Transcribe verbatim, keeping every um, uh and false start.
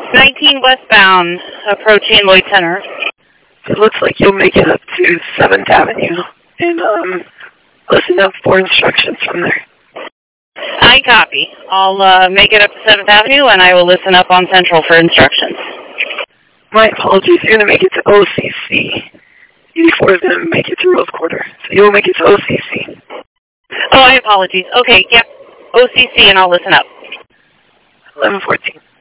nineteen westbound, approaching Lloyd Center. It looks like you'll make it up to seventh Avenue and um, listen up for instructions from there. I copy. I'll uh, make it up to seventh Avenue, and I will listen up on Central for instructions. My apologies. You're going to make it to O C C. eighty-four is going to make it to Rose Quarter, so you'll make it to O C C. Oh, I apologize. Okay, yep. O C C, and I'll listen up. eleven fourteen.